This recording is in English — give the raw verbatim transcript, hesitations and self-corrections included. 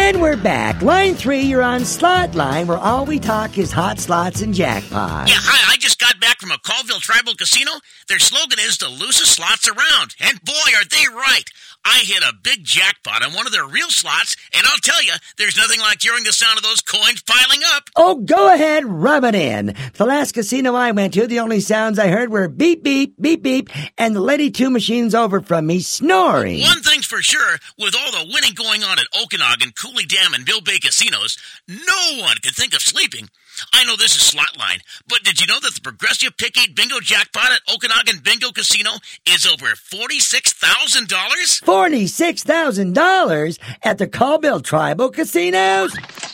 And we're back. Line three, you're on Slot Line, where all we talk is hot slots and jackpots. Yeah, hi, I just got back from a Colville Tribal Casino. Their slogan is the loosest slots around. And boy, are they right. I hit a big jackpot on one of their real slots, and I'll tell you, there's nothing like hearing the sound of those coins piling up. Oh, go ahead, rub it in. The last casino I went to, the only sounds I heard were beep, beep, beep, beep, and the lady two machines over from me snoring. One thing's for sure, with all the winning going on at Okanagan, Cooley Dam, and Bill Bay casinos, no one could think of sleeping. I know this is Slot Line, but did you know that the Progressive Pick eight Bingo jackpot at Okanagan Bingo Casino is over forty-six thousand dollars? forty-six thousand dollars at the Colville Tribal Casinos?